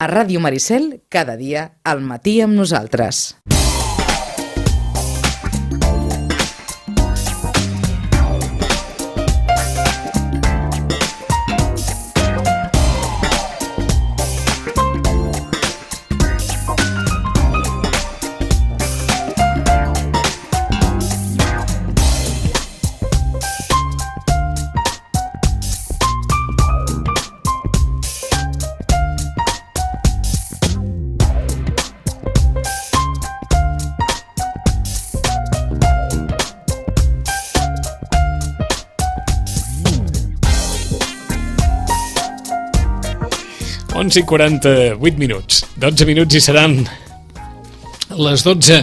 A Ràdio Maricel, cada dia, al matí amb nosaltres. I 48 minuts. 12 minuts i seran les 12.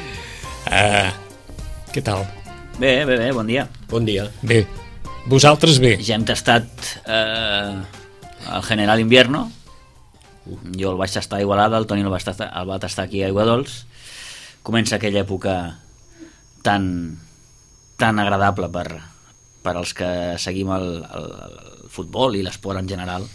Què tal? Bé, bon dia. Bon dia. Bé. Vosaltres bé? Ja hem tastat el General Invierno. Jo el vaig tastar a Igualada, el Toni el va tastar aquí a Aiguadols. Comença aquella època tan agradable per als que seguim el futbol i l'esport en general.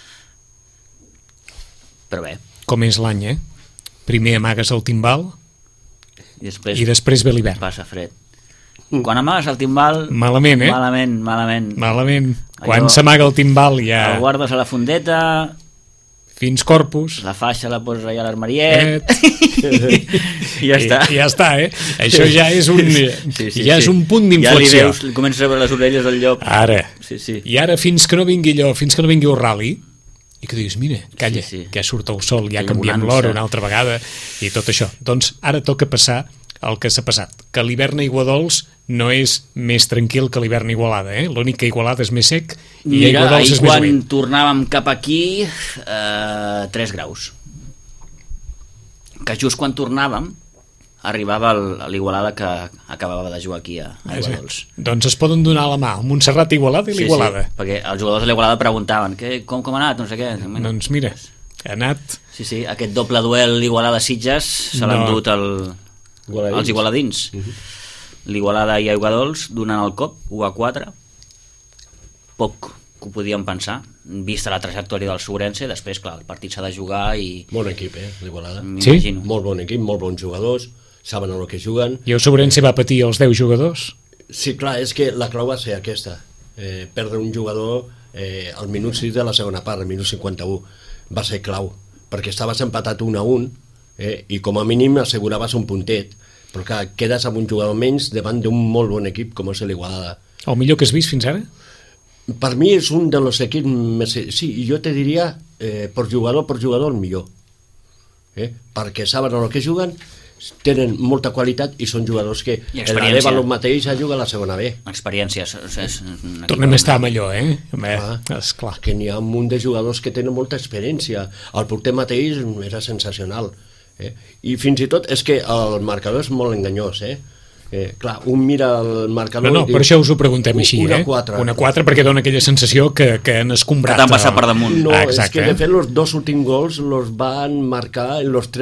Però bé. Com és l'any, Primer amagues el timbal i després ve l'hivern. Passa fred. Quan amagues el timbal... Malament, Malament. Quan s'amaga el timbal ja... El guardes a la fundeta... Fins Corpus. La faixa la poses allà a l'armariet... I ja està. I ja està, Això ja és un... és un punt d'inflexió. Ja li comences a veure les orelles del llop. Ara. Sí. I ara fins que no vingui allò, fins que no vingui el rally... i que diguis, mira, calla, que ja surt el sol, ja canviem l'hora una altra vegada i tot això. Doncs ara toca passar el que s'ha passat, que l'hivern a Aiguadols no és més tranquil que l'hivern a Igualada, l'únic que Igualada és més sec i Aiguadols és més humit. Quan tornàvem cap aquí 3 graus, que just quan tornàvem arribava l'Igualada que acabava de jugar aquí a Aiguadols. Doncs es poden donar la mà al Montserrat Igualada i l'Igualada. Sí, perquè els jugadors de l'Igualada preguntaven com ha anat, no sé què. Doncs mira, ha anat... Sí, aquest doble duel Igualada-Sitges se l'han dut els igualadins. L'Igualada i Aiguadols donant el cop, 1-4. Poc que ho podíem pensar, vista la trajectòria del Sobrense. Després, clar, el partit s'ha de jugar i... Bon equip, l'Igualada. Sí? Molt bon equip, molt bons jugadors, saben el que juguen. I el Sobrense va patir els 10 jugadors? Sí, clar, és que la clau va ser aquesta. Perdre un jugador al minut 6 de la segona part, al minut 51. Va ser clau, perquè estaves empatat 1-1 i com a mínim asseguraves un puntet. Però clar, quedes amb un jugador menys davant d'un molt bon equip com és l'Igualada. El millor que has vist fins ara? Per mi és un dels equips més... Sí, jo te diria per jugador el millor. Perquè saben el que juguen, tenen molta qualitat i són jugadors que l'Areva el mateix ja juga a la segona B. Experiència. Tornem a estar amb allò, esclar. Que n'hi ha un munt de jugadors que tenen molta experiència. El porter mateix era sensacional. I fins i tot és que el marcador és molt enganyós, clar, un mira el marcador no, per això us ho preguntem així, 1-4. 1-4 perquè dona aquella sensació que han escombrat. Que t'han passat per damunt. No, exacte, és que de fet els 2 últims gols els van marcar en els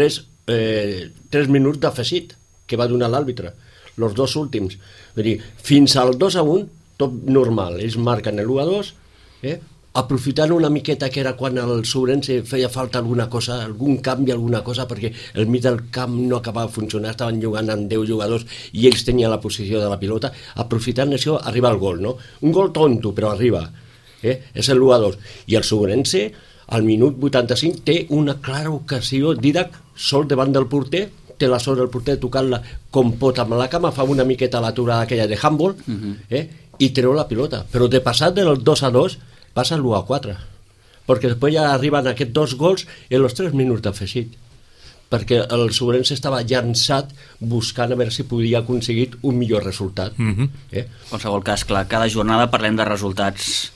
3 minuts d'afegit que va donar l'àrbitre, els 2 últims. Vull dir, fins al 2-1 tot normal, ells marquen l'1-2, aprofitant una miqueta que era quan el Sobrense feia falta alguna cosa, algun canvi, alguna cosa, perquè el mig del camp no acabava de funcionar, estaven jugant amb 10 jugadors i ells tenien la posició de la pilota. Aprofitant això arriba el gol, no? Un gol tonto, però arriba. És el 1-2. I el Sobrense, al minut 85, té una clara ocasió. Didac, sol davant del porter, té la sort del porter tocant-la com pot amb la cama, fa una miqueta l'aturada aquella de handball, i treu la pilota. Però de passat del 2-2 passa l'1-4, perquè després ja arriben aquests 2 gols en els 3 minuts d'afegit, perquè el Sobrense estava llançat buscant a veure si podia aconseguir un millor resultat. En qualsevol cas, clar, cada jornada parlem de resultats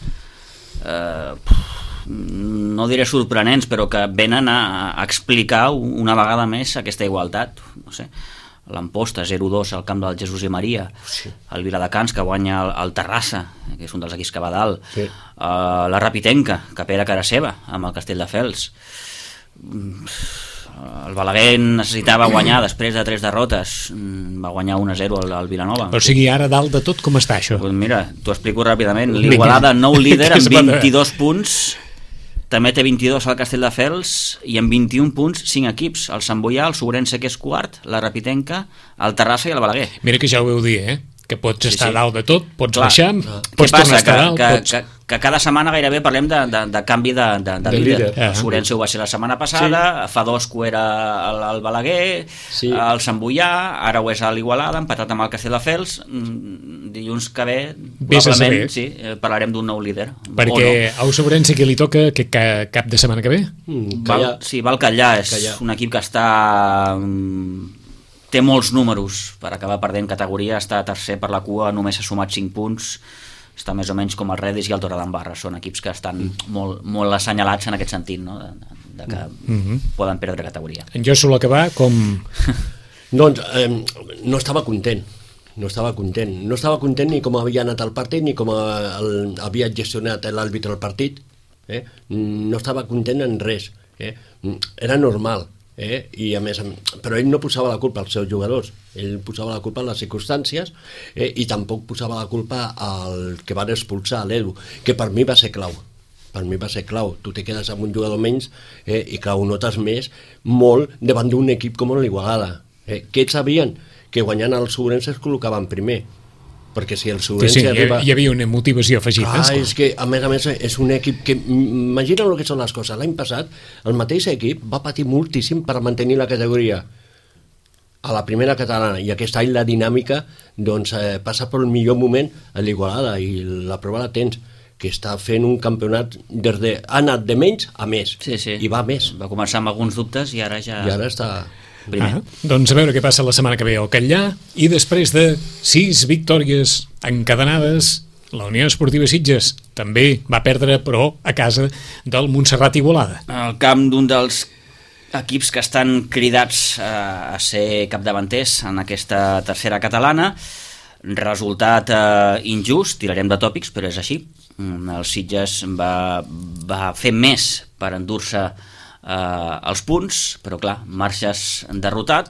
no diré sorprenents, però que venen a explicar una vegada més aquesta igualtat. No sé, l'Amposta 0-2 al camp del Jesús i Maria, el Viladecans que guanya el Terrassa, que és un dels equips que va dalt, la Rapitenca que pera cara seva amb el Castelldefels, el Balaguer necessitava guanyar després de 3 derrotes, va guanyar 1-0 al Vilanova. O sigui, ara dalt de tot com està això? Pues mira, t'ho explico ràpidament. L'Igualada, nou líder amb 22 punts, també té 22 al Castelldefels i amb 21 punts 5 equips, el Sant Boià, el Sobrense, que és quart, la Rapitenca, el Terrassa i el Balaguer. Mira que ja ho veu dir, que pots estar dalt de tot, pots baixar, pots tornar a estar dalt. Que cada setmana gairebé parlem de canvi de líder. El Sobrense ho va ser la setmana passada, fa 2 que ho era el Balaguer, el Sant Boià, ara ho és a l'Igualada, empatat amb el Castelldefels. Dilluns que ve, probablement, parlarem d'un nou líder. Perquè al Sobrense que li toca cap de setmana que ve? Va al Catllà, és un equip que té molts números per acabar perdent categoria, està tercer per la cua, només ha sumat 5 punts, està més o menys com el Redis i el Torredembarra, són equips que estan molt assenyalats en aquest sentit, no? de que poden perdre categoria. En jo sol acabar com... Doncs no estava content ni com havia anat el partit ni com havia gestionat l'àrbitre el partit, no estava content en res, era normal. I a més, però ell no posava la culpa als seus jugadors, ell posava la culpa a les circumstàncies i tampoc posava la culpa al que van expulsar l'Edu, que per mi va ser clau. Tu te quedes amb un jugador menys i clar, ho notes molt davant d'un equip com l'Igualada, que ells sabien que guanyant el Sobrense es col·locaven primer, perquè si el Sobrense arriba... Hi havia una motivació afegida. És que a més és un equip que, imagina el que són les coses, l'any passat el mateix equip va patir moltíssim per mantenir la categoria a la primera catalana, i aquest any la dinàmica passa pel millor moment a l'Igualada, i la prova la tens, que està fent un campionat ha anat de menys a més, i va més. Va començar amb alguns dubtes i ara ja... I ara està... Doncs a veure què passa la setmana que ve al Catllà, i després de 6 victòries encadenades, la Unió Esportiva Sitges també va perdre, però a casa del Montserrat Igualada. El camp d'un dels equips que estan cridats a ser capdavanters en aquesta tercera catalana, resultat injust, tirarem de tòpics, però és així. El Sitges va fer més per endur-se els punts, però clar, marxes derrotat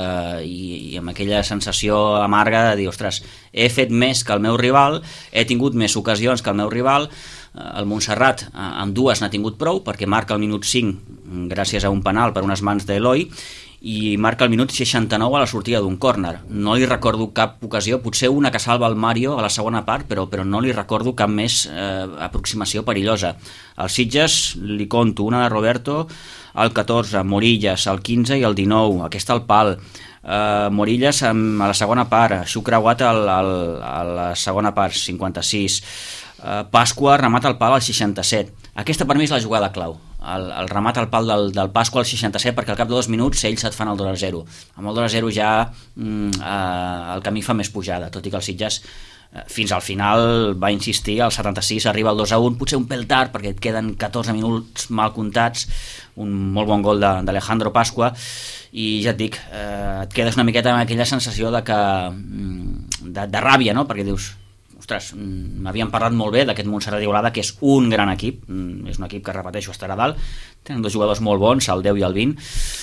i amb aquella sensació amarga de dir, ostres, he fet més que el meu rival, he tingut més ocasions que el meu rival. El Montserrat amb 2 n'ha tingut prou, perquè marca al minut 5 gràcies a un penal per unes mans d'Eloi, i marca al minut 69 a la sortida d'un córner. No li recordo cap ocasió, potser una que salva el Mario a la segona part, però no li recordo cap més aproximació perillosa. Al Sitges li conto una de Roberto, el 14, Morillas, el 15 i el 19, aquesta al pal. Morillas a la segona part, Xucreuat a la segona part, 56. Pasqua remata el pal al 67. Aquesta per mi és la jugada clau, el remat al pal del Pasqua al 67, perquè al cap de 2 minuts ells et fan el 2-0. Amb el 2-0 ja el camí fa més pujada, tot i que el Sitges fins al final va insistir, al 76 arriba el 2-1, potser un pèl tard perquè et queden 14 minuts mal comptats, un molt bon gol d'Alejandro Pasqua, i ja et dic, et quedes una miqueta amb aquella sensació de ràbia, no? Perquè dius, ostres, m'havien parlat molt bé d'aquest Montserrat Igualada, que és un gran equip, és un equip que, repeteixo, estarà dalt, tenen 2 jugadors molt bons, el 10 i el 20,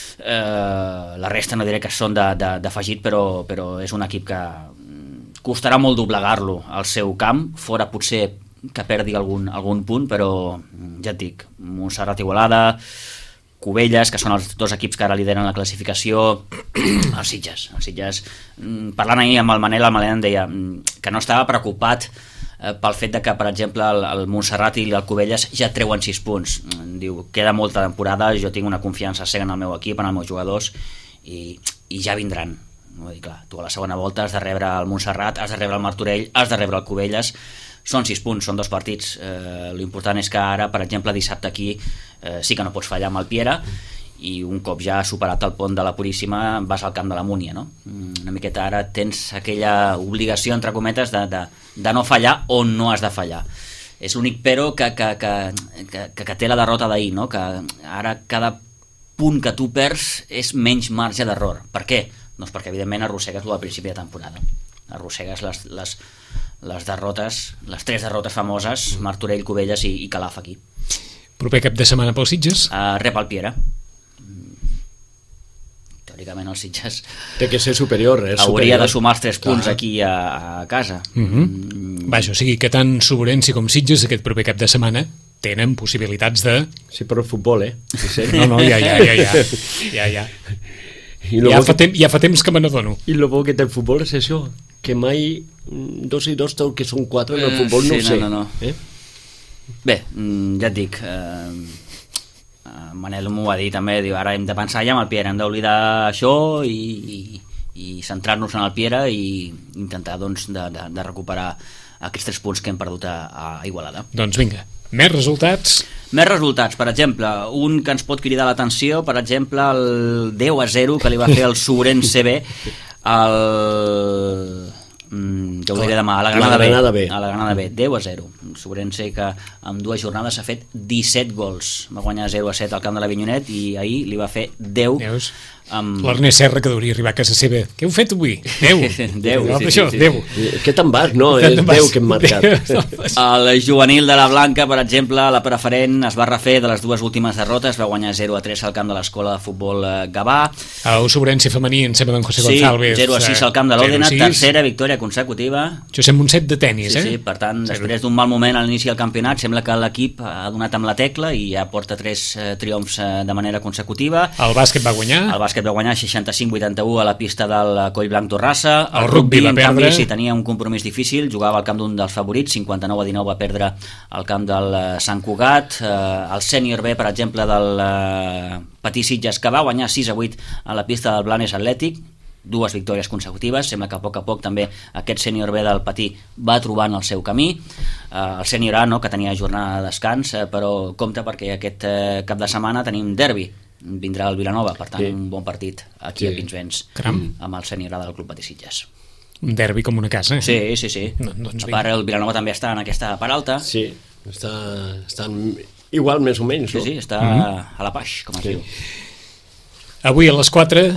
la resta no diré que són d'afegit, però és un equip que costarà molt doblegar-lo al seu camp, fora potser que perdi algun punt, però ja et dic, Montserrat Igualada, Cubelles, que són els 2 equips que ara lideren la classificació, els Sitges. Parlant ahir amb el Manel em deia que no estava preocupat pel fet de que, per exemple, el Montserrat i el Cubelles ja treuen 6 punts. Diu, queda molta temporada, jo tinc una confiança cega en el meu equip, en els meus jugadors, i ja vindran. Vull dir, clar, tu a la segona volta has de rebre el Montserrat, has de rebre el Martorell, has de rebre el Cubelles. Són 6 punts, són 2 partits. L'important és que ara, per exemple, dissabte aquí sí que no pots fallar amb el Piera, i un cop ja superat el pont de la Puríssima vas al camp de la Múnia, no? Una miqueta ara tens aquella obligació, entre cometes, de no fallar on no has de fallar. És l'únic però que té la derrota d'ahir, no? Que ara cada punt que tu perds és menys marge d'error. Per què? Doncs perquè evidentment arrossegues al principi de temporada. Arrossegues les derrotes, les 3 derrotes famoses, Martorell, Cubelles i Calaf aquí. Proper cap de setmana pels Sitges? Rep el Piera. Teòricament el Sitges té que ser superior, hauria de sumar els 3 punts aquí a casa. Vaja, o sigui que tant Sobrense com Sitges aquest proper cap de setmana tenen possibilitats de... Sí, però el futbol, Sí. No, ja. Ja fa temps que me n'adono. I el bo que té el futbol és això, que mai 2 i 2 tot que són 4 en el futbol no ho sé. No. Bé, ja et dic, Manel m'ho va dir també, diu, ara hem de pensar ja en el Piera, hem d'oblidar això i centrar-nos en el Piera i intentar doncs, de recuperar aquests 3 punts que hem perdut a Igualada. Doncs vinga, més resultats. Més resultats, per exemple, un que ens pot cridar l'atenció, per exemple, el 10-0 que li va fer el Sobrense B ja ho diré demà, a la Granada B. A la Granada B, 10-0. El Sobrense que en 2 jornades ha fet 17 gols. Va guanyar 0-7 al camp de l'Avinyonet i ahir li va fer 10. L'Ernest Serra, que hauria arribar a casa seva. Què heu fet avui? 10. 10. Sí. 10. Què te'n vas? No, és 10 que hem marcat. El juvenil de la Blanca, per exemple, la preferent, es va refer de les 2 últimes derrotes, va guanyar 0-3 al camp de l'Escola de Futbol Gavà. El Sobrense femení, em sembla, d'en José González. 0-6 al camp de l'Òdena, tercera victòria consecutiva. Josep Montset de tenis, Sí, per tant, després d'un mal moment a l'inici del campionat, sembla que l'equip ha donat amb la tecla i ja porta 3 triomfs de manera consecutiva. El bàsquet va guanyar. El bàsquet va guanyar 65-81 a la pista del Collblanc Torrassa. El rugby va perdre. En canvi, si tenia un compromís difícil, jugava al camp d'un dels favorits, 59-19 va perdre al camp del Sant Cugat. El sènior B, per exemple, del Patí Sitges, que va guanyar 6-8 a la pista del Blanes Atlètic, 2 victòries consecutives. Sembla que a poc també aquest sènior B del Patí va trobant el seu camí. El sènior A, no, que tenia jornada de descans, però compte perquè aquest cap de setmana tenim derbi. Vindrà el Vilanova, per tant un bon partit aquí a Pinsbens amb el sènior A del Club Patí Sitges. Un derbi com una casa. Sí. Doncs a part, el Vilanova també està en aquesta part alta. Sí, estan igual més o menys. Sí, està a la Paix, com es diu. Avui a les 4...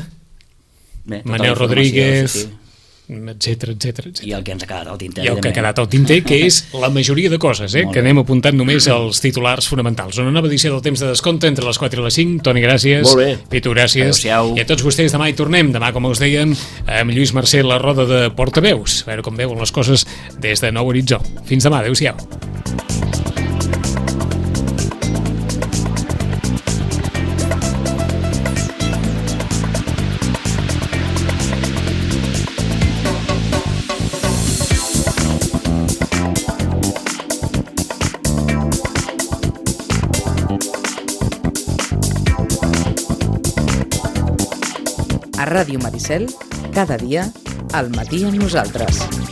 Manel Rodríguez, sí. etcètera. I el que ens ha quedat al tinter. I el que ha quedat al tinter, que és la majoria de coses, que anem apuntant només als titulars fonamentals. Una nova edició del Temps de Descompte entre les 4 i les 5. Toni, gràcies. Molt bé. Pitu, gràcies. Adéu-siau. I a tots vostès demà hi tornem. Demà, com us deien, amb Lluís Mercè, la roda de portaveus. A veure com veuen les coses des de Nou Horitzó. Fins demà. Adéu-siau. A Ràdio Maricel, cada dia, al matí amb nosaltres.